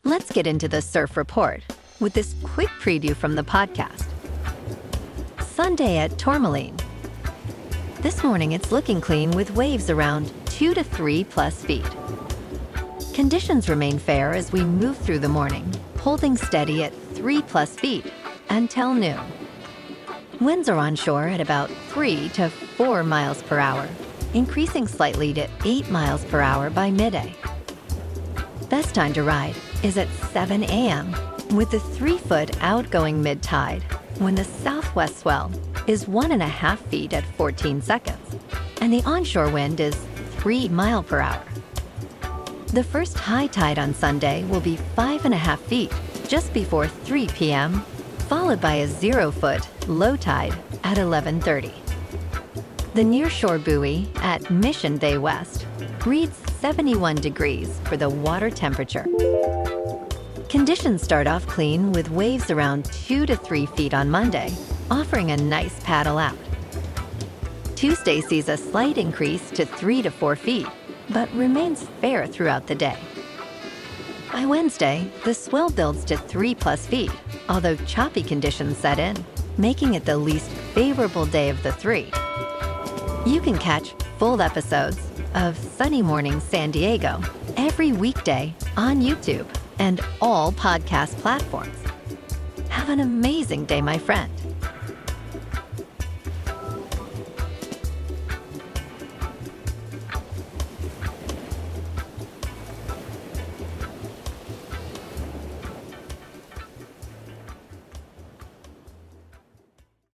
Let's get into the surf report with this quick preview from the podcast. Sunday at Tourmaline. This morning it's looking clean with waves around 2 to 3 plus feet. Conditions remain fair as we move through the morning, holding steady at 3 plus feet until noon. Winds are onshore at about 3 to 4 miles per hour, increasing slightly to 8 miles per hour by midday. Best time to ride is at 7 a.m. with the 3-foot outgoing mid-tide when the southwest swell is 1.5 feet at 14 seconds and the onshore wind is 3 miles per hour. The first high tide on Sunday will be 5.5 feet just before 3 p.m., followed by a 0-foot low tide at 11:30. The nearshore buoy at Mission Bay West reads 71 degrees for the water temperature. Conditions start off clean with waves around 2 to 3 feet on Monday, offering a nice paddle out. Tuesday sees a slight increase to 3 to 4 feet, but remains fair throughout the day. By Wednesday, the swell builds to 3 plus feet, although choppy conditions set in, making it the least favorable day of the 3. You can catch full episodes of Sunny Morning San Diego every weekday on YouTube and all podcast platforms. Have an amazing day, my friend.